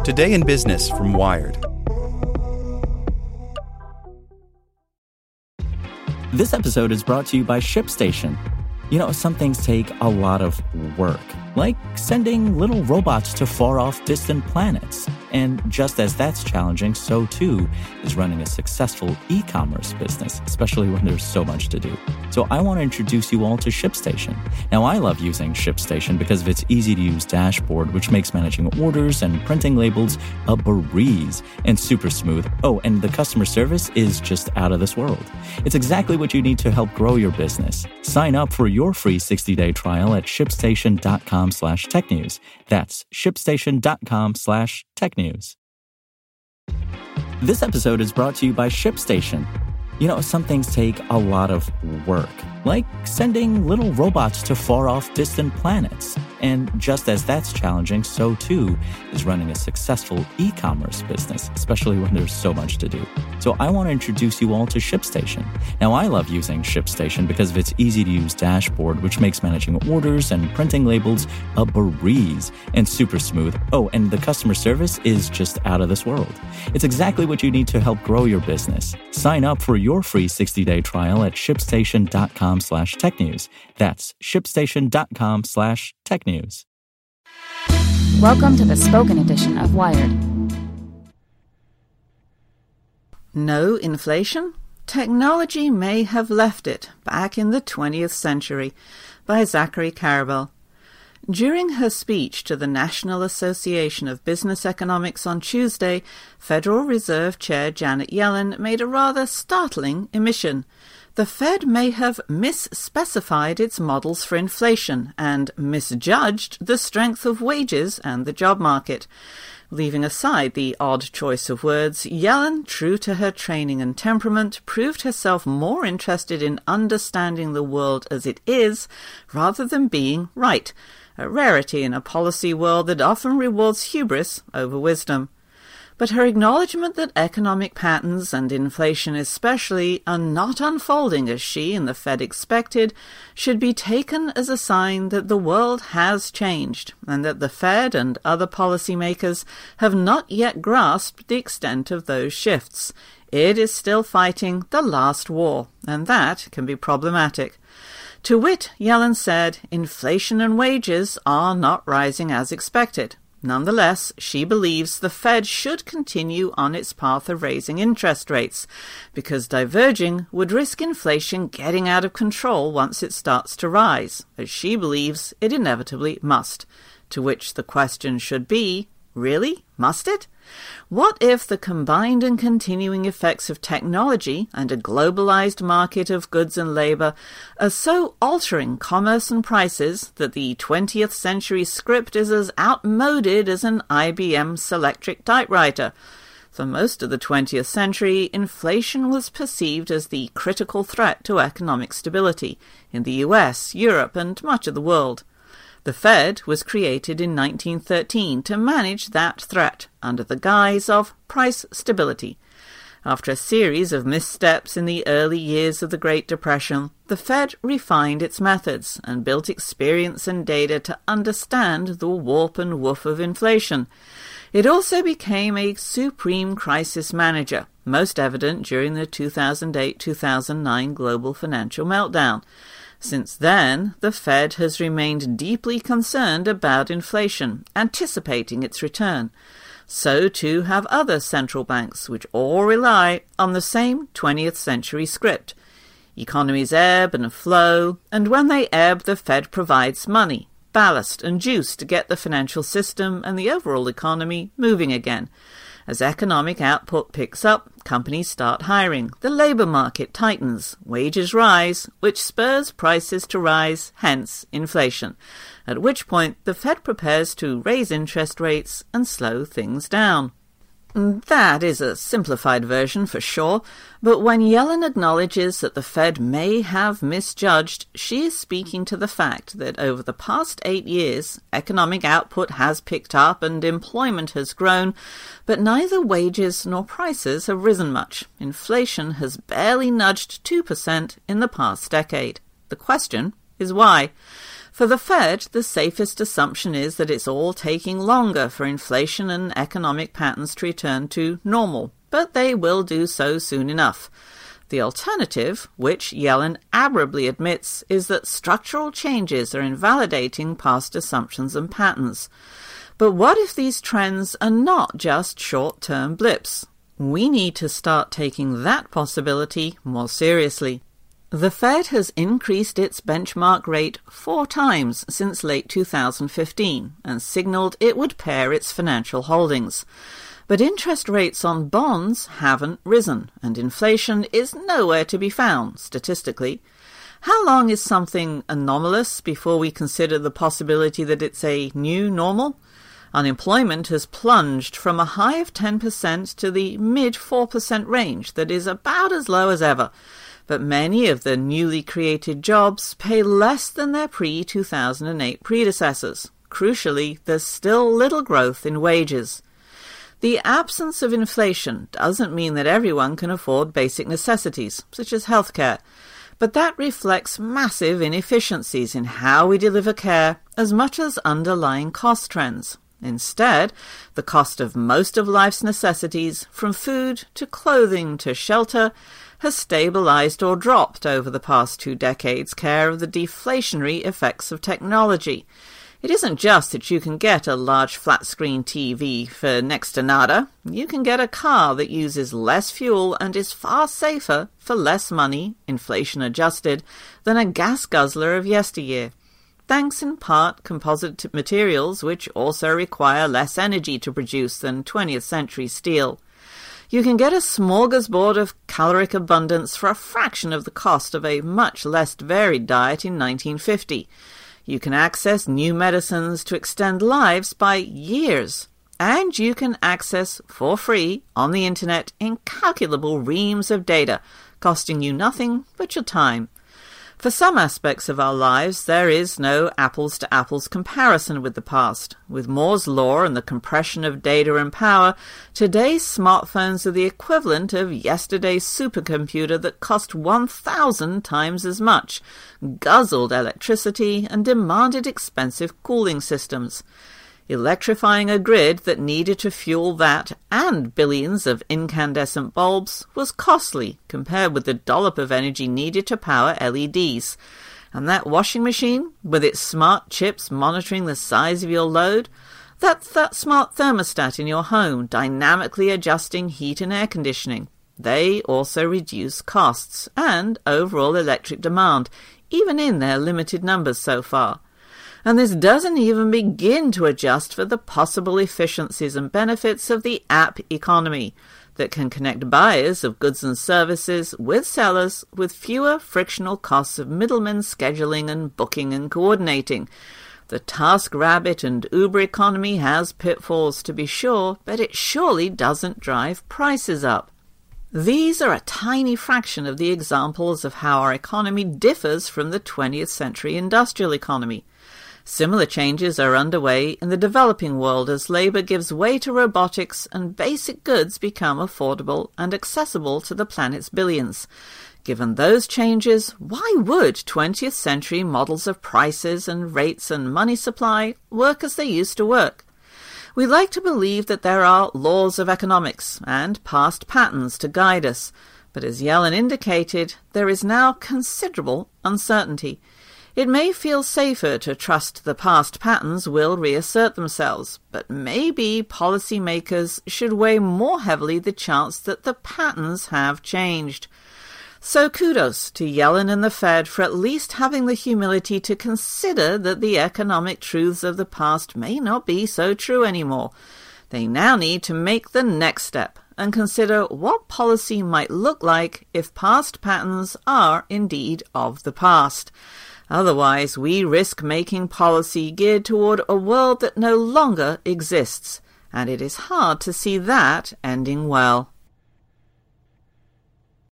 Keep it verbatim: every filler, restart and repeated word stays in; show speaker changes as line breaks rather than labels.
Today in Business from Wired.
This episode is brought to you by ShipStation. You know, some things take a lot of work, like sending little robots to far-off distant planets. And just as that's challenging, so too is running a successful e-commerce business, especially when there's so much to do. So I want to introduce you all to ShipStation. Now, I love using ShipStation because of its easy-to-use dashboard, which makes managing orders and printing labels a breeze and super smooth. Oh, and the customer service is just out of this world. It's exactly what you need to help grow your business. Sign up for your free sixty-day trial at shipstation.com slash tech news. That's shipstation.com slash tech news. This episode is brought to you by ShipStation. You know, some things take a lot of work, like sending little robots to far-off distant planets. And just as that's challenging, so too is running a successful e-commerce business, especially when there's so much to do. So I want to introduce you all to ShipStation. Now, I love using ShipStation because of its easy-to-use dashboard, which makes managing orders and printing labels a breeze and super smooth. Oh, and the customer service is just out of this world. It's exactly what you need to help grow your business. Sign up for your free sixty-day trial at shipstation.com slash tech news. That's shipstation.com slash tech news.
Welcome to the spoken edition of Wired.
No inflation? Technology may have left it back in the twentieth century, by Zachary Karabell. During her speech to the National Association of Business Economics on Tuesday, Federal Reserve Chair Janet Yellen made a rather startling admission. The Fed may have misspecified its models for inflation and misjudged the strength of wages and the job market. Leaving aside the odd choice of words, Yellen, true to her training and temperament, proved herself more interested in understanding the world as it is rather than being right, a rarity in a policy world that often rewards hubris over wisdom. But her acknowledgement that economic patterns, and inflation especially, are not unfolding as she and the Fed expected, should be taken as a sign that the world has changed, and that the Fed and other policymakers have not yet grasped the extent of those shifts. It is still fighting the last war, and that can be problematic. To wit, Yellen said, inflation and wages are not rising as expected. Nonetheless, she believes the Fed should continue on its path of raising interest rates, because diverging would risk inflation getting out of control once it starts to rise, as she believes it inevitably must. To which the question should be, really? Must it? What if the combined and continuing effects of technology and a globalized market of goods and labor are so altering commerce and prices that the twentieth century script is as outmoded as an I B M Selectric typewriter? For most of the twentieth century, inflation was perceived as the critical threat to economic stability in the U S, Europe, and much of the world. The Fed was created in nineteen thirteen to manage that threat under the guise of price stability. After a series of missteps in the early years of the Great Depression, the Fed refined its methods and built experience and data to understand the warp and woof of inflation. It also became a supreme crisis manager, most evident during the two thousand eight to two thousand nine global financial meltdown. Since then, the Fed has remained deeply concerned about inflation, anticipating its return. So too have other central banks, which all rely on the same twentieth century script. Economies ebb and flow, and when they ebb, the Fed provides money, ballast and juice to get the financial system and the overall economy moving again. As economic output picks up, companies start hiring, the labor market tightens, wages rise, which spurs prices to rise, hence inflation, at which point the Fed prepares to raise interest rates and slow things down. That is a simplified version for sure, but when Yellen acknowledges that the Fed may have misjudged, she is speaking to the fact that over the past eight years, economic output has picked up and employment has grown, but neither wages nor prices have risen much. Inflation has barely nudged two percent in the past decade. The question is why? For the Fed, the safest assumption is that it's all taking longer for inflation and economic patterns to return to normal, but they will do so soon enough. The alternative, which Yellen admirably admits, is that structural changes are invalidating past assumptions and patterns. But what if these trends are not just short-term blips? We need to start taking that possibility more seriously. The Fed has increased its benchmark rate four times since late two thousand fifteen and signaled it would pare its financial holdings. But interest rates on bonds haven't risen, and inflation is nowhere to be found, statistically. How long is something anomalous before we consider the possibility that it's a new normal? Unemployment has plunged from a high of ten percent to the mid four percent range that is about as low as ever. But many of the newly created jobs pay less than their pre two thousand eight predecessors. Crucially, there's still little growth in wages. The absence of inflation doesn't mean that everyone can afford basic necessities, such as healthcare, but that reflects massive inefficiencies in how we deliver care as much as underlying cost trends. Instead, the cost of most of life's necessities, from food to clothing to shelter, has stabilized or dropped over the past two decades' care of the deflationary effects of technology. It isn't just that you can get a large flat-screen T V for next to nada. You can get a car that uses less fuel and is far safer for less money, inflation-adjusted, than a gas guzzler of yesteryear. Thanks in part composite materials which also require less energy to produce than twentieth century steel. You can get a smorgasbord of caloric abundance for a fraction of the cost of a much less varied diet in nineteen fifty. You can access new medicines to extend lives by years. And you can access, for free, on the internet, incalculable reams of data, costing you nothing but your time. For some aspects of our lives, there is no apples-to-apples comparison with the past. With Moore's law and the compression of data and power, today's smartphones are the equivalent of yesterday's supercomputer that cost one thousand times as much, guzzled electricity, and demanded expensive cooling systems. Electrifying a grid that needed to fuel that and billions of incandescent bulbs was costly compared with the dollop of energy needed to power L E Ds. And that washing machine, with its smart chips monitoring the size of your load, that, that smart thermostat in your home dynamically adjusting heat and air conditioning, they also reduce costs and overall electric demand, even in their limited numbers so far. And this doesn't even begin to adjust for the possible efficiencies and benefits of the app economy that can connect buyers of goods and services with sellers with fewer frictional costs of middlemen scheduling and booking and coordinating. The TaskRabbit and Uber economy has pitfalls, to be sure, but it surely doesn't drive prices up. These are a tiny fraction of the examples of how our economy differs from the twentieth century industrial economy. Similar changes are underway in the developing world as labor gives way to robotics and basic goods become affordable and accessible to the planet's billions. Given those changes, why would twentieth century models of prices and rates and money supply work as they used to work? We like to believe that there are laws of economics and past patterns to guide us, but as Yellen indicated, there is now considerable uncertainty. It may feel safer to trust the past patterns will reassert themselves, but maybe policymakers should weigh more heavily the chance that the patterns have changed. So kudos to Yellen and the Fed for at least having the humility to consider that the economic truths of the past may not be so true anymore. They now need to make the next step and consider what policy might look like if past patterns are indeed of the past. Otherwise, we risk making policy geared toward a world that no longer exists, and it is hard to see that ending well.